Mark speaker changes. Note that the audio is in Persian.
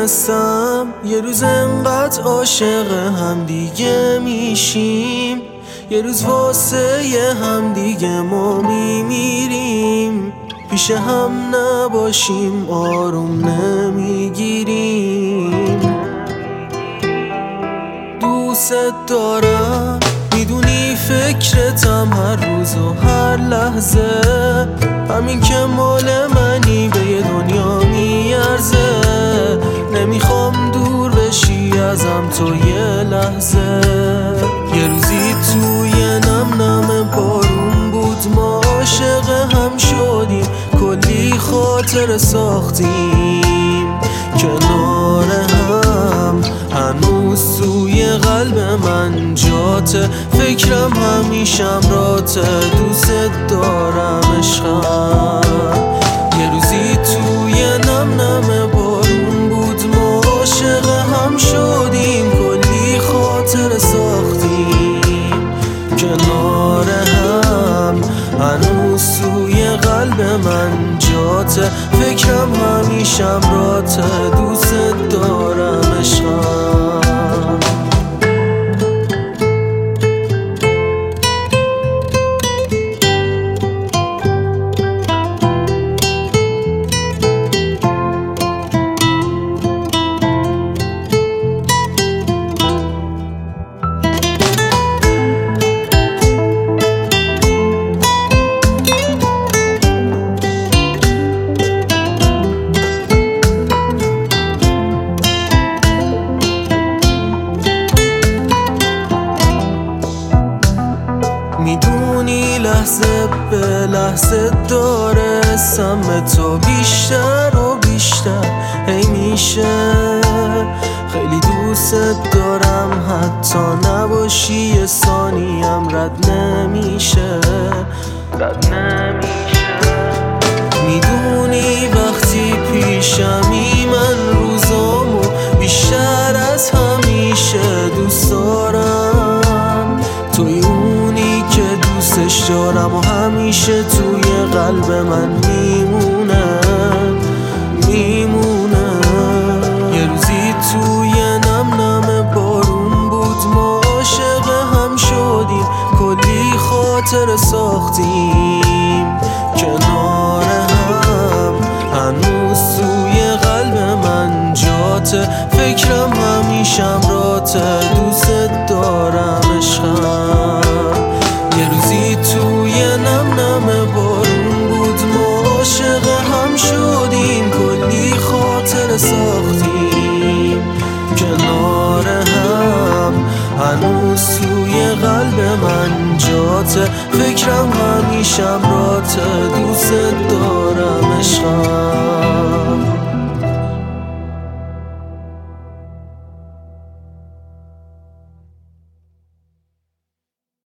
Speaker 1: نمیدونستم یه روز انقدر عاشق هم دیگه میشیم، یه روز واسه هم دیگه ما میمیریم. پیش هم نباشیم آروم نمیگیریم. دوست دارم میدونی فکرتم هر روز و هر لحظه، همین که مال منی به یه دنیا میارزه. نمیخوام دور بشی ازم تو یه لحظه. یه روزی توی نم بارون بود ما عاشق هم شدیم، کلی خاطر ساختیم کنار هم. هنوز توی قلب من جاته، فکرم همیشم راته. دوست دارم عشقم. یه روزی توی نم بارون بود ما عاشق هم شدیم، کلی خاطر ساختیم کنار هم. هنوز توی قلب من جاته، فکرم همیشم راته. دوست دارم عشقم. میدونی لحظه به لحظه داره سم تو بیشتر و بیشتر هی میشه. خیلی دوست دارم حتی نباشی یه ثانیم رد نمیشه. میدونی وقتی پیشمی من روزامو بیشتر از همیشه دوست دارم. توی اونی که دوستش دارم و همیشه توی قلب من میمونه. یه روزی توی نم بارون بود ما عاشق هم شدیم، کلی خاطر ساختیم کنار هم. هنوز توی قلب من جاته، فکرم همیشم راته. دوست دارم عشقم. یه روزی توی نم بارون بود ما عاشق هم شدیم، کلی خاطر ساختیم کنار هم. هنوز توی قلب من جاته، فکرم همیشم راته. دوست دارم عشقم.